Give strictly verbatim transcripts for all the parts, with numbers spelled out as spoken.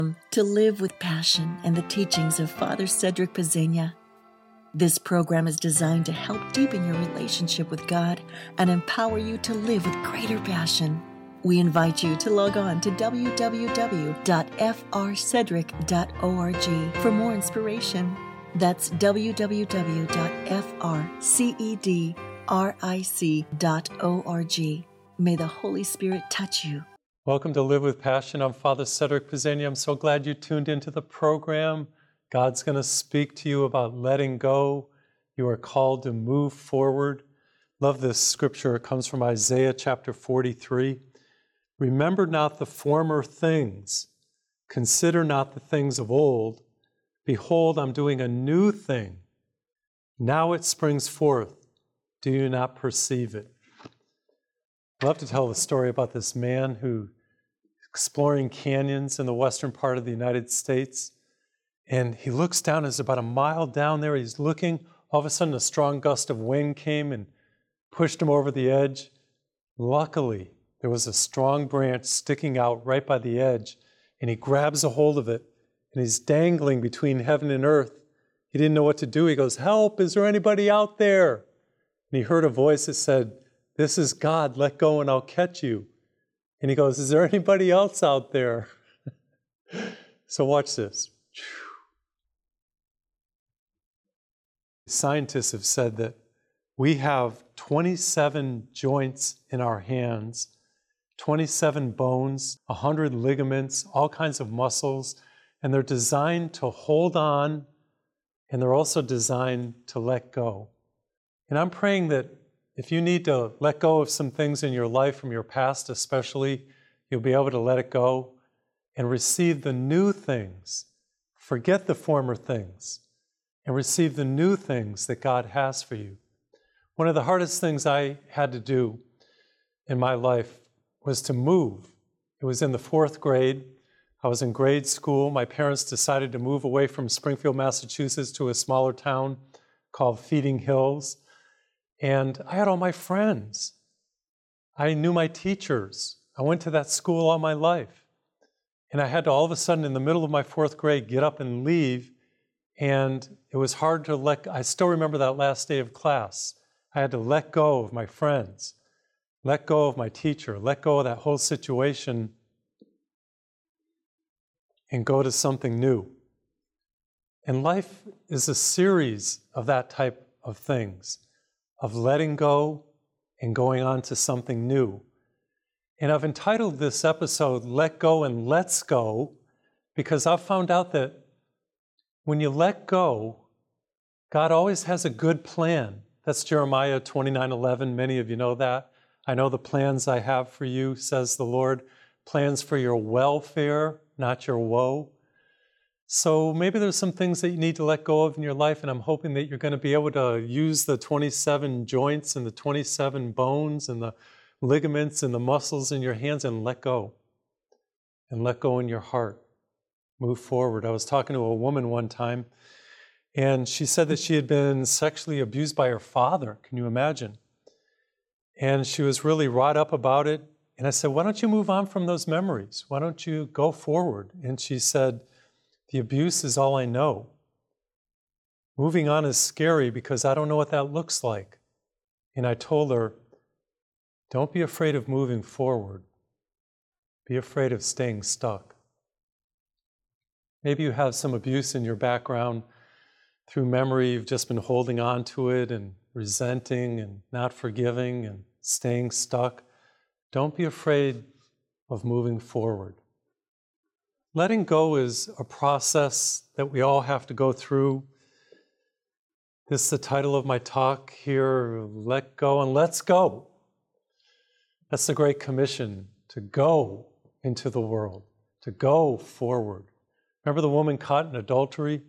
To Live with Passion and the teachings of Father Cedric Pezzegna. This program is designed to help deepen your relationship with God and empower you to live with greater passion. We invite you to log on to w w w dot f r cedric dot org for more inspiration. That's w w w dot f r cedric dot org. May the Holy Spirit touch you. Welcome to Live with Passion. I'm Father Cedric Pezzegna. I'm so glad you tuned into the program. God's going to speak to you about letting go. You are called to move forward. Love this scripture. It comes from Isaiah chapter forty-three. Remember not the former things. Consider not the things of old. Behold, I'm doing a new thing. Now it springs forth. Do you not perceive it? I love to tell the story about this man who exploring canyons in the western part of the United States. And he looks down, it's about a mile down there. He's looking, all of a sudden a strong gust of wind came and pushed him over the edge. Luckily, there was a strong branch sticking out right by the edge, and he grabs a hold of it, and he's dangling between heaven and earth. He didn't know what to do. He goes, "Help, is there anybody out there?" And he heard a voice that said, "This is God, let go and I'll catch you." And he goes, "Is there anybody else out there?" So watch this. Scientists have said that we have twenty-seven joints in our hands, twenty-seven bones, one hundred ligaments, all kinds of muscles, and they're designed to hold on, and they're also designed to let go. And I'm praying that if you need to let go of some things in your life from your past especially, you'll be able to let it go and receive the new things. Forget the former things and receive the new things that God has for you. One of the hardest things I had to do in my life was to move. It was in the fourth grade. I was in grade school. My parents decided to move away from Springfield, Massachusetts to a smaller town called Feeding Hills. And I had all my friends. I knew my teachers. I went to that school all my life. And I had to all of a sudden, in the middle of my fourth grade, get up and leave. And it was hard to let, I still remember that last day of class. I had to let go of my friends, let go of my teacher, let go of that whole situation and go to something new. And life is a series of that type of things, of letting go and going on to something new. And I've entitled this episode, Let Go and Let's Go, because I've found out that when you let go, God always has a good plan. That's Jeremiah twenty-nine eleven. Many of you know that. I know the plans I have for you, says the Lord, plans for your welfare, not your woe. So maybe there's some things that you need to let go of in your life, and I'm hoping that you're going to be able to use the twenty-seven joints and the twenty-seven bones and the ligaments and the muscles in your hands and let go. And let go in your heart. Move forward. I was talking to a woman one time, and she said that she had been sexually abused by her father. Can you imagine? And she was really wrought up about it. And I said, "Why don't you move on from those memories? Why don't you go forward?" And she said, "The abuse is all I know. Moving on is scary because I don't know what that looks like." And I told her, don't be afraid of moving forward. Be afraid of staying stuck. Maybe you have some abuse in your background through memory. You've just been holding on to it and resenting and not forgiving and staying stuck. Don't be afraid of moving forward. Letting go is a process that we all have to go through. This is the title of my talk here, Let Go and Let's Go. That's the Great Commission, to go into the world, to go forward. Remember the woman caught in adultery?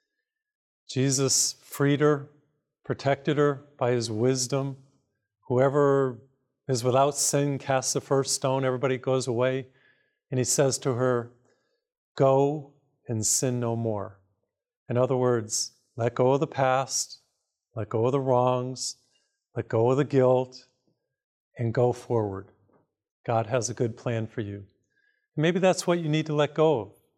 Jesus freed her, protected her by his wisdom. Whoever is without sin casts the first stone. Everybody goes away. And he says to her, go and sin no more. In other words, let go of the past, let go of the wrongs, let go of the guilt, and go forward. God has a good plan for you. Maybe that's what you need to let go of.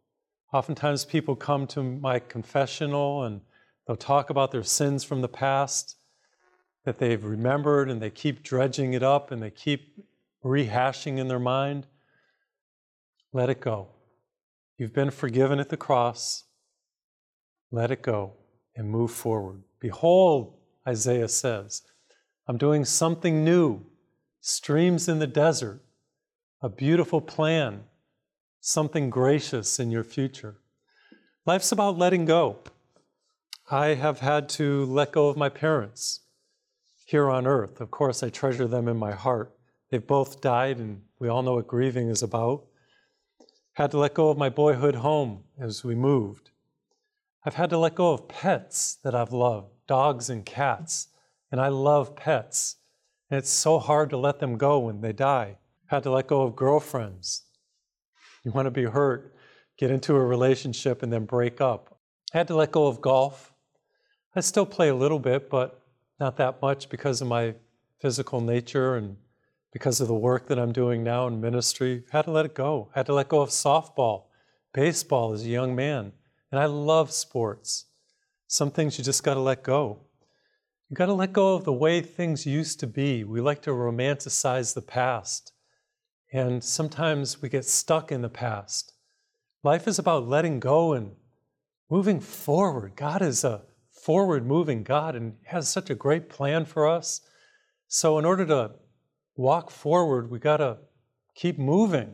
Oftentimes people come to my confessional and they'll talk about their sins from the past that they've remembered, and they keep dredging it up and they keep rehashing in their mind. Let it go. You've been forgiven at the cross. Let it go and move forward. Behold, Isaiah says, I'm doing something new. Streams in the desert, a beautiful plan, something gracious in your future. Life's about letting go. I have had to let go of my parents here on earth. Of course, I treasure them in my heart. They've both died, and we all know what grieving is about. Had to let go of my boyhood home as we moved. I've had to let go of pets that I've loved, dogs and cats, and I love pets. And it's so hard to let them go when they die. Had to let go of girlfriends. You want to be hurt, get into a relationship and then break up. Had to let go of golf. I still play a little bit, but not that much because of my physical nature and because of the work that I'm doing now in ministry. Had to let it go. Had to let go of softball, baseball as a young man. And I love sports. Some things you just got to let go. You got to let go of the way things used to be. We like to romanticize the past. And sometimes we get stuck in the past. Life is about letting go and moving forward. God is a forward-moving God and has such a great plan for us. So in order to walk forward, we got to keep moving.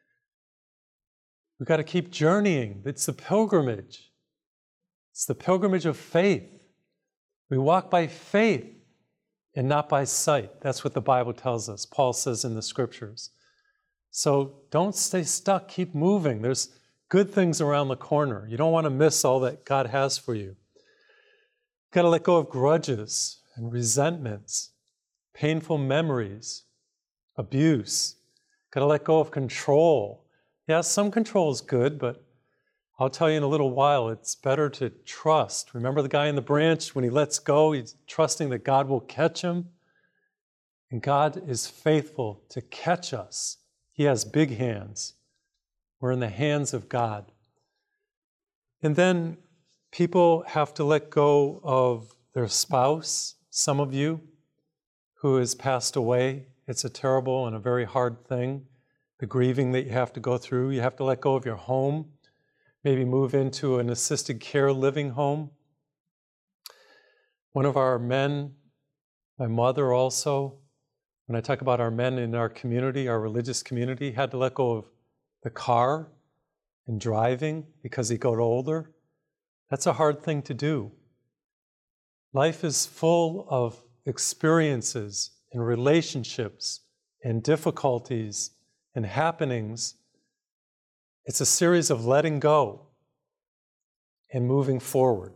We got to keep journeying. It's the pilgrimage. It's the pilgrimage of faith. We walk by faith and not by sight. That's what the Bible tells us. Paul says in the scriptures. So don't stay stuck. Keep moving. There's good things around the corner. You don't want to miss all that God has for you. You've got to let go of grudges and resentments, painful memories, abuse. You've got to let go of control. Yeah, some control is good, but I'll tell you in a little while, it's better to trust. Remember the guy in the branch, when he lets go, he's trusting that God will catch him. And God is faithful to catch us. He has big hands. We're in the hands of God. And then people have to let go of their spouse, some of you, who has passed away. It's a terrible and a very hard thing, the grieving that you have to go through. You have to let go of your home, maybe move into an assisted care living home. One of our men, my mother also, when I talk about our men in our community, our religious community, had to let go of the car and driving because he got older. That's a hard thing to do. Life is full of experiences and relationships and difficulties and happenings. It's a series of letting go and moving forward.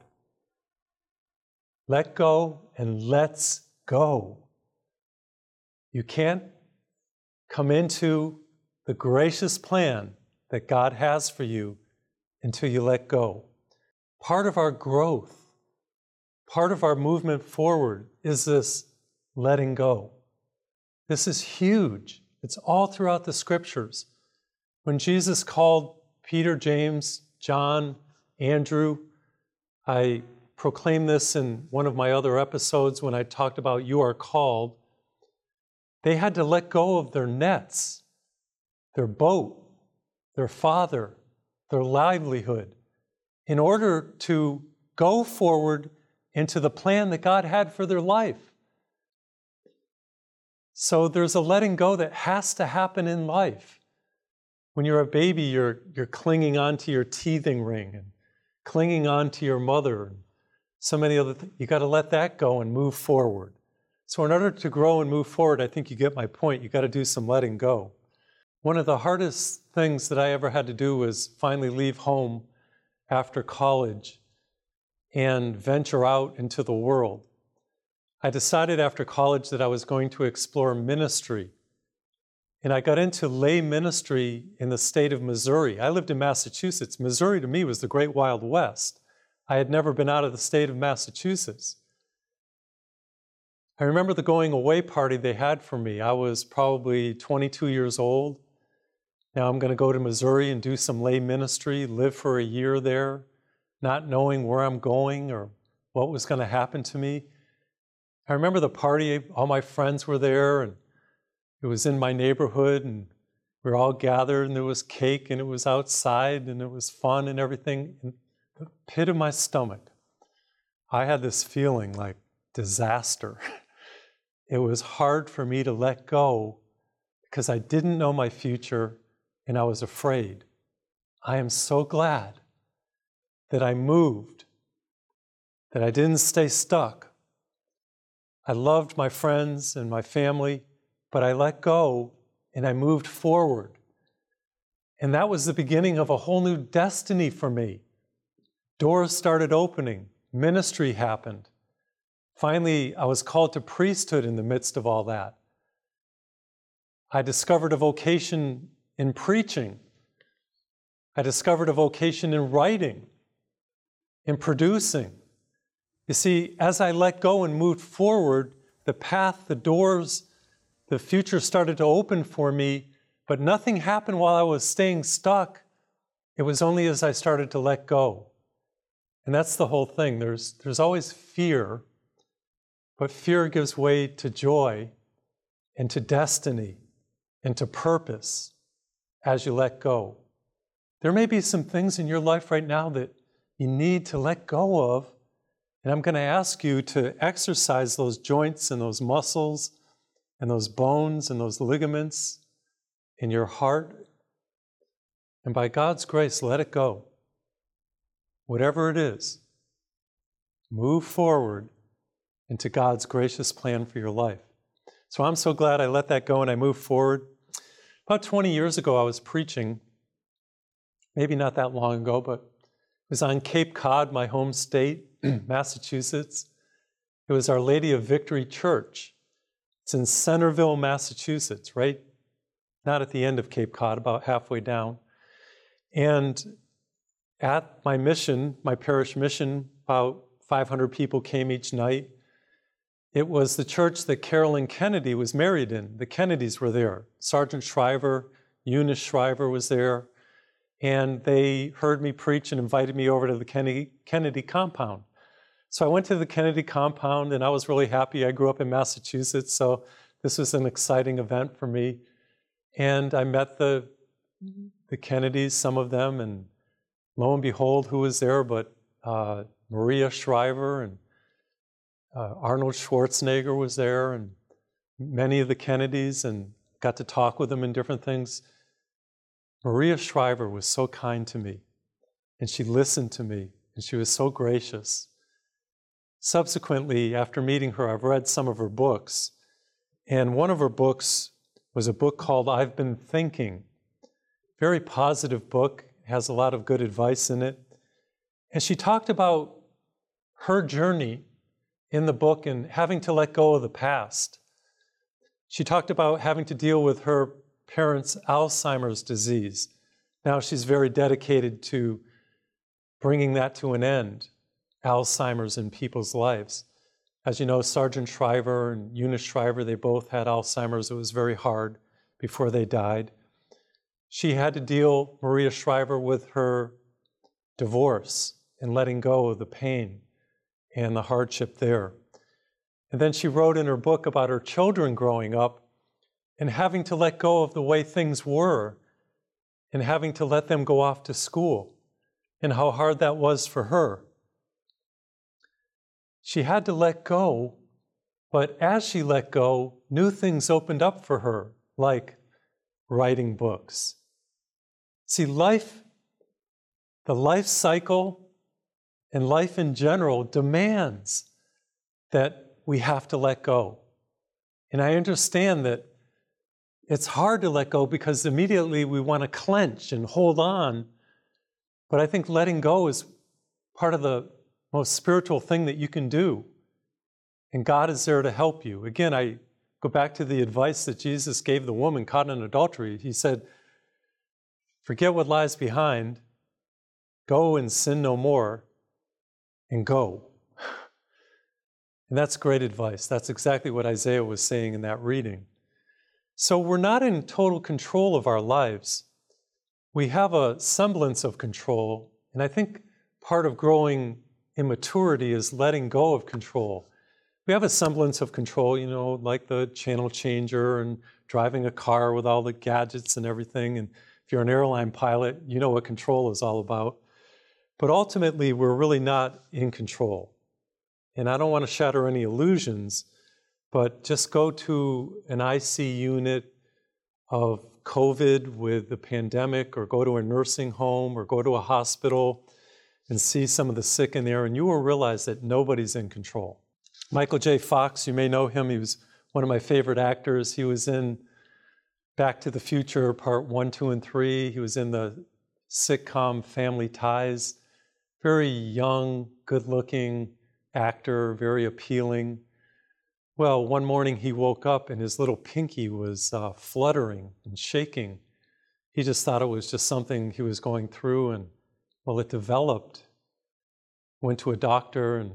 Let go and let's go. You can't come into the gracious plan that God has for you until you let go. Part of our growth, part of our movement forward is this letting go. This is huge. It's all throughout the scriptures. When Jesus called Peter, James, John, Andrew, I proclaimed this in one of my other episodes when I talked about you are called. They had to let go of their nets, their boat, their father, their livelihood, in order to go forward into the plan that God had for their life. So there's a letting go that has to happen in life. When you're a baby, you're, you're clinging onto your teething ring and clinging onto your mother and so many other things. You got to let that go and move forward. So in order to grow and move forward, I think you get my point. You got to do some letting go. One of the hardest things that I ever had to do was finally leave home after college and venture out into the world. I decided after college that I was going to explore ministry. And I got into lay ministry in the state of Missouri. I lived in Massachusetts. Missouri to me was the great Wild West. I had never been out of the state of Massachusetts. I remember the going away party they had for me. I was probably twenty-two years old. Now I'm going to go to Missouri and do some lay ministry, live for a year there, not knowing where I'm going or what was going to happen to me. I remember the party, all my friends were there, and it was in my neighborhood, and we were all gathered, and there was cake, and it was outside, and it was fun and everything. In the pit of my stomach, I had this feeling like disaster. It was hard for me to let go because I didn't know my future, and I was afraid. I am so glad that I moved, that I didn't stay stuck. I loved my friends and my family, but I let go and I moved forward. And that was the beginning of a whole new destiny for me. Doors started opening, ministry happened. Finally, I was called to priesthood in the midst of all that. I discovered a vocation in preaching. I discovered a vocation in writing, in producing. You see, as I let go and moved forward, the path, the doors, the future started to open for me, but nothing happened while I was staying stuck. It was only as I started to let go. And that's the whole thing. There's, there's always fear, but fear gives way to joy and to destiny and to purpose as you let go. There may be some things in your life right now that you need to let go of, and I'm going to ask you to exercise those joints and those muscles and those bones and those ligaments in your heart. And by God's grace, let it go. Whatever it is, move forward into God's gracious plan for your life. So I'm so glad I let that go and I moved forward. About twenty years ago, I was preaching, maybe not that long ago, but it was on Cape Cod, my home state, Massachusetts. It was Our Lady of Victory Church. It's in Centerville, Massachusetts, right? Not at the end of Cape Cod, about halfway down. And at my mission, my parish mission, about five hundred people came each night. It was the church that Carolyn Kennedy was married in. The Kennedys were there. Sergeant Shriver, Eunice Shriver was there. And they heard me preach and invited me over to the Kennedy, Kennedy compound. So I went to the Kennedy compound, and I was really happy. I grew up in Massachusetts, so this was an exciting event for me. And I met the, the Kennedys, some of them, and lo and behold, who was there but uh, Maria Shriver, and uh, Arnold Schwarzenegger was there, and many of the Kennedys, and got to talk with them in different things. Maria Shriver was so kind to me, and she listened to me, and she was so gracious. Subsequently, after meeting her, I've read some of her books, and one of her books was a book called I've Been Thinking. Very positive book, has a lot of good advice in it. And she talked about her journey in the book and having to let go of the past. She talked about having to deal with her parents' Alzheimer's disease. Now she's very dedicated to bringing that to an end, Alzheimer's in people's lives. As you know, Sergeant Shriver and Eunice Shriver, they both had Alzheimer's. It was very hard before they died. She had to deal, Maria Shriver, with her divorce and letting go of the pain and the hardship there. And then she wrote in her book about her children growing up and having to let go of the way things were and having to let them go off to school and how hard that was for her. She had to let go, but as she let go, new things opened up for her, like writing books. See, life, the life cycle and life in general demands that we have to let go. And I understand that it's hard to let go because immediately we want to clench and hold on. But I think letting go is part of the most spiritual thing that you can do. And God is there to help you. Again, I go back to the advice that Jesus gave the woman caught in adultery. He said, forget what lies behind, go and sin no more, and go. And that's great advice. That's exactly what Isaiah was saying in that reading. So we're not in total control of our lives. we have a semblance of control, and I think part of growing in maturity is letting go of control. We have a semblance of control, you know, like the channel changer and driving a car with all the gadgets and everything. And if you're an airline pilot, you know what control is all about. But ultimately, we're really not in control. And I don't want to shatter any illusions, but just go to an I C unit of COVID with the pandemic, or go to a nursing home, or go to a hospital and see some of the sick in there, and you will realize that nobody's in control. Michael J. Fox, you may know him. He was one of my favorite actors. He was in Back to the Future, part one, two, and three. He was in the sitcom Family Ties. Very young, good-looking actor, very appealing. Well, one morning he woke up and his little pinky was uh, fluttering and shaking. He just thought it was just something he was going through, and well, it developed. Went to a doctor, and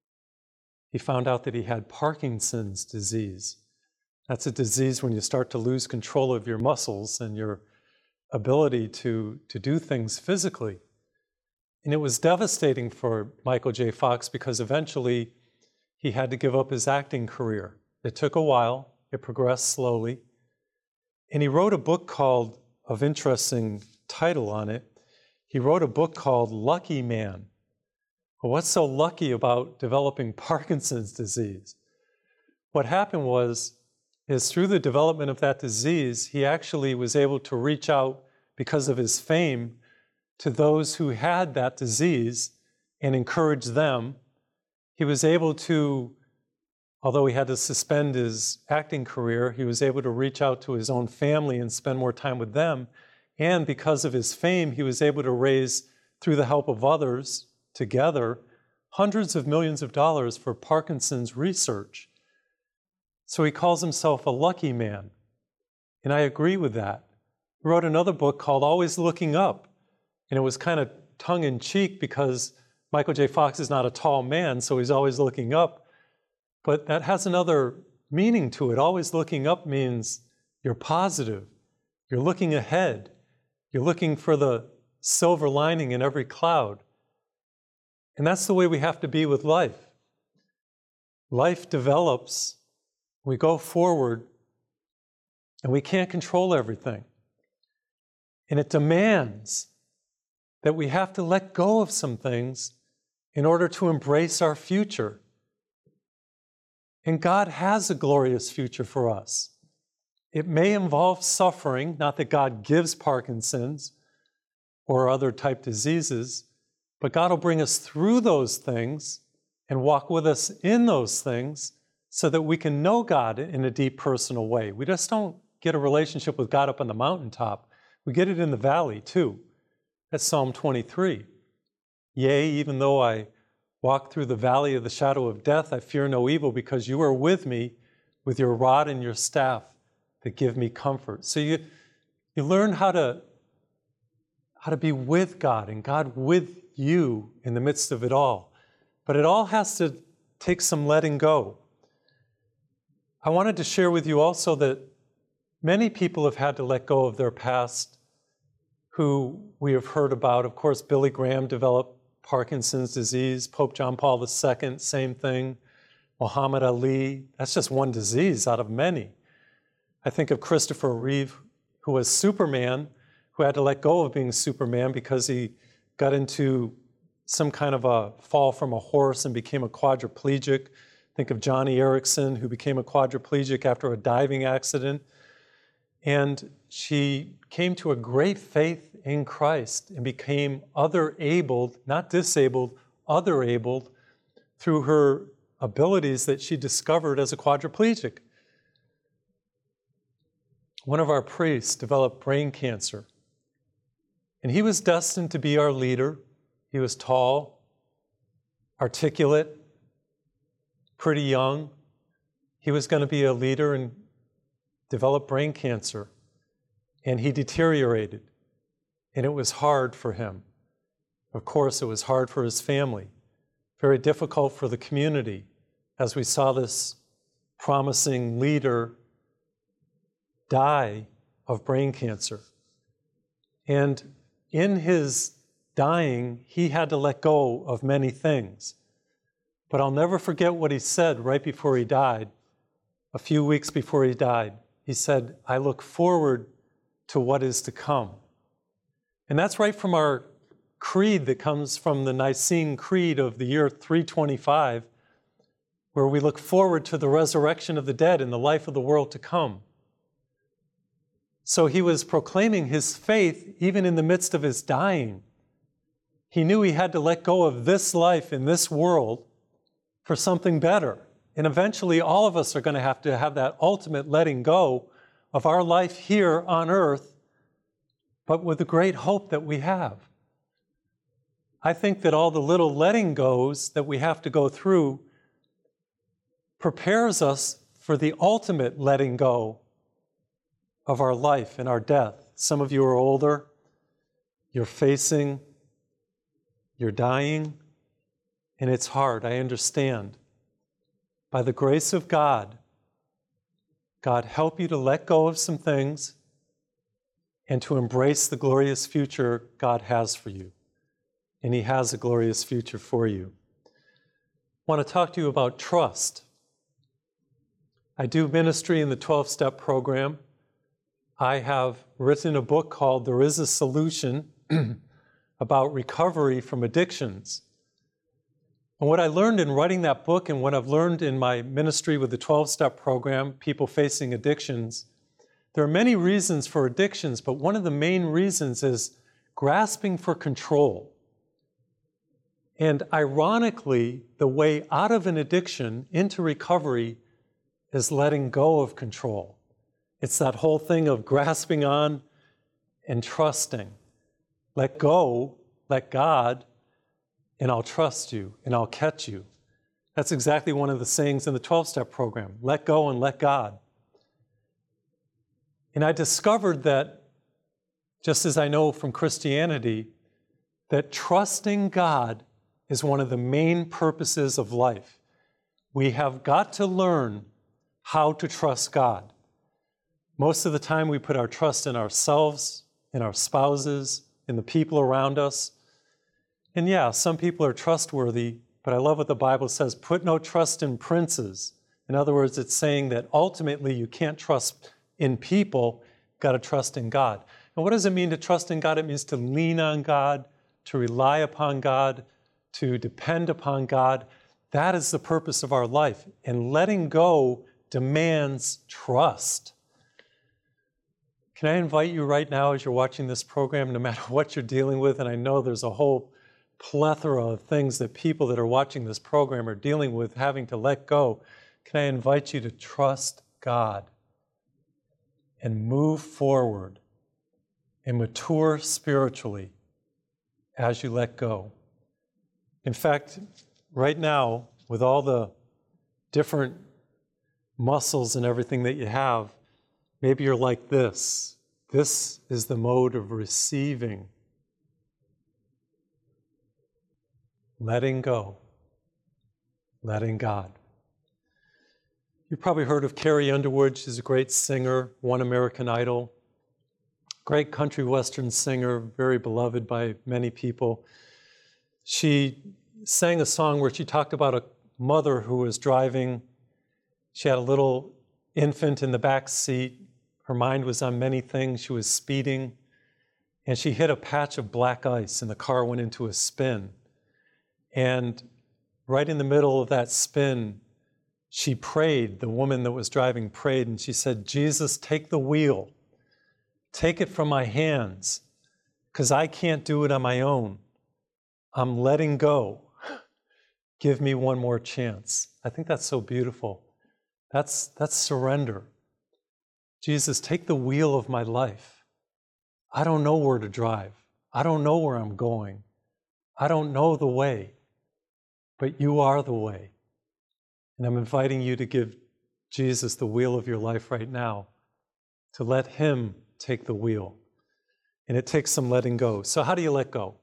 he found out that he had Parkinson's disease. That's a disease when you start to lose control of your muscles and your ability to, to do things physically. And it was devastating for Michael J. Fox because eventually he had to give up his acting career. It took a while. It progressed slowly. And he wrote a book called, of interesting title on it, he wrote a book called Lucky Man. Well, what's so lucky about developing Parkinson's disease? What happened was, is through the development of that disease, he actually was able to reach out, because of his fame, to those who had that disease and encourage them. He was able to, although he had to suspend his acting career, he was able to reach out to his own family and spend more time with them. And because of his fame, he was able to raise, through the help of others, together, hundreds of millions of dollars for Parkinson's research. So he calls himself a lucky man. And I agree with that. He wrote another book called Always Looking Up. And it was kind of tongue-in-cheek because Michael J. Fox is not a tall man, so he's always looking up. But that has another meaning to it. Always looking up means you're positive. You're looking ahead. You're looking for the silver lining in every cloud. And that's the way we have to be with life. Life develops, we go forward, and we can't control everything. And it demands that we have to let go of some things in order to embrace our future. And God has a glorious future for us. It may involve suffering, not that God gives Parkinson's or other type diseases, but God will bring us through those things and walk with us in those things so that we can know God in a deep personal way. We just don't get a relationship with God up on the mountaintop. We get it in the valley too. That's Psalm twenty-three. Yea, even though I walk through the valley of the shadow of death, I fear no evil because you are with me with your rod and your staff that give me comfort. So you, you learn how to, how to be with God and God with you in the midst of it all. But it all has to take some letting go. I wanted to share with you also that many people have had to let go of their past who we have heard about. Of course, Billy Graham developed Parkinson's disease. Pope John Paul the Second, same thing. Muhammad Ali, that's just one disease out of many. I think of Christopher Reeve, who was Superman, who had to let go of being Superman because he got into some kind of a fall from a horse and became a quadriplegic. Think of Johnny Erickson, who became a quadriplegic after a diving accident. And she came to a great faith in Christ and became other-abled, not disabled, other-abled, through her abilities that she discovered as a quadriplegic. One of our priests developed brain cancer, and he was destined to be our leader. He was tall, articulate, pretty young. He was going to be a leader and develop brain cancer, and he deteriorated, and it was hard for him. Of course, it was hard for his family, very difficult for the community, as we saw this promising leader die of brain cancer. And in his dying, he had to let go of many things. But I'll never forget what he said right before he died, a few weeks before he died. He said, "I look forward to what is to come." And that's right from our creed that comes from the Nicene Creed of the year three twenty-five, where we look forward to the resurrection of the dead and the life of the world to come. So he was proclaiming his faith even in the midst of his dying. He knew he had to let go of this life in this world for something better. And eventually all of us are going to have to have that ultimate letting go of our life here on earth, but with the great hope that we have. I think that all the little letting goes that we have to go through prepares us for the ultimate letting go of our life and our death. Some of you are older, you're facing, you're dying, and it's hard, I understand. By the grace of God, God help you to let go of some things and to embrace the glorious future God has for you. And He has a glorious future for you. I want to talk to you about trust. I do ministry in the twelve-step program. I have written a book called There Is a Solution about recovery from addictions. And what I learned in writing that book and what I've learned in my ministry with the twelve-step program, people facing addictions, there are many reasons for addictions, but one of the main reasons is grasping for control. And ironically, the way out of an addiction into recovery is letting go of control. It's that whole thing of grasping on and trusting. Let go, let God, and I'll trust you, and I'll catch you. That's exactly one of the sayings in the twelve-step program. Let go and let God. And I discovered that, just as I know from Christianity, that trusting God is one of the main purposes of life. We have got to learn how to trust God. Most of the time we put our trust in ourselves, in our spouses, in the people around us. And yeah, some people are trustworthy, but I love what the Bible says, put no trust in princes. In other words, it's saying that ultimately you can't trust in people, you've got to trust in God. And what does it mean to trust in God? It means to lean on God, to rely upon God, to depend upon God. That is the purpose of our life. And letting go demands trust. Can I invite you right now as you're watching this program, no matter what you're dealing with, and I know there's a whole plethora of things that people that are watching this program are dealing with, having to let go, can I invite you to trust God and move forward and mature spiritually as you let go. In fact, right now, with all the different muscles and everything that you have, maybe you're like this. This is the mode of receiving. Letting go. Letting God. You've probably heard of Carrie Underwood. She's a great singer, won American Idol. Great country western singer, very beloved by many people. She sang a song where she talked about a mother who was driving. She had a little infant in the back seat. Her mind was on many things. She was speeding, and she hit a patch of black ice, and the car went into a spin. And right in the middle of that spin, she prayed, the woman that was driving prayed, and she said, "Jesus, take the wheel. Take it from my hands, because I can't do it on my own. I'm letting go. Give me one more chance." I think that's so beautiful. That's, that's surrender. Jesus, take the wheel of my life. I don't know where to drive. I don't know where I'm going. I don't know the way, but you are the way. And I'm inviting you to give Jesus the wheel of your life right now, to let Him take the wheel. And it takes some letting go. So how do you let go?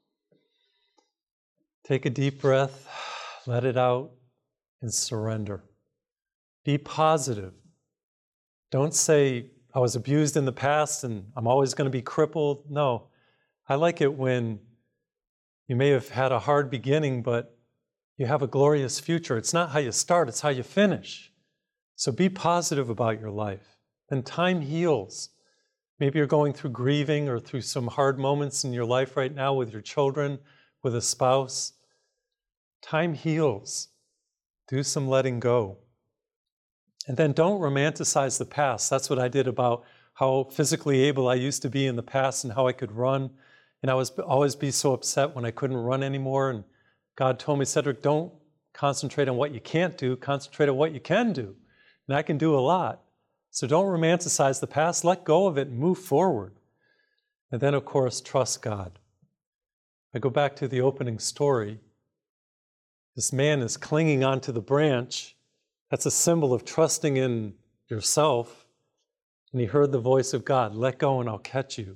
Take a deep breath, let it out, and surrender. Be positive. Don't say, I was abused in the past and I'm always going to be crippled. No, I like it when you may have had a hard beginning, but you have a glorious future. It's not how you start, it's how you finish. So be positive about your life. And time heals. Maybe you're going through grieving or through some hard moments in your life right now with your children, with a spouse. Time heals. Do some letting go. And then don't romanticize the past. That's what I did about how physically able I used to be in the past and how I could run. And I was always be so upset when I couldn't run anymore. And God told me, Cedric, don't concentrate on what you can't do, concentrate on what you can do. And I can do a lot. So don't romanticize the past, let go of it and move forward. And then, of course, trust God. I go back to the opening story. This man is clinging onto the branch. That's a symbol of trusting in yourself. And he heard the voice of God, let go and I'll catch you.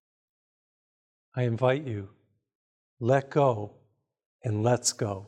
I invite you, let go and let's go.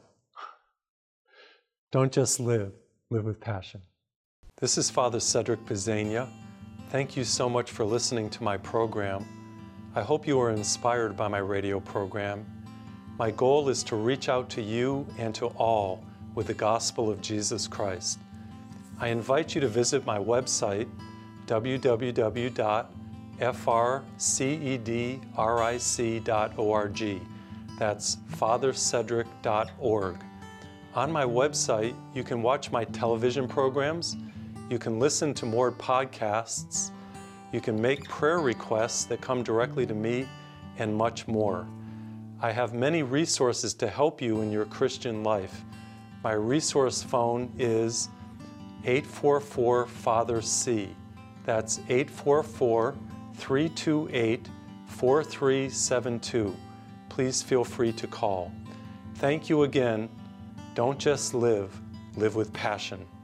Don't just live, live with passion. This is Father Cedric Pisania. Thank you so much for listening to my program. I hope you are inspired by my radio program. My goal is to reach out to you and to all with the gospel of Jesus Christ. I invite you to visit my website, w w w dot f r cedric dot org. That's father cedric dot org. On my website, you can watch my television programs, you can listen to more podcasts, you can make prayer requests that come directly to me, and much more. I have many resources to help you in your Christian life. My resource phone is eight four four Father C. That's eight four four, three two eight, four three seven two. Please feel free to call. Thank you again. Don't just live, live with passion.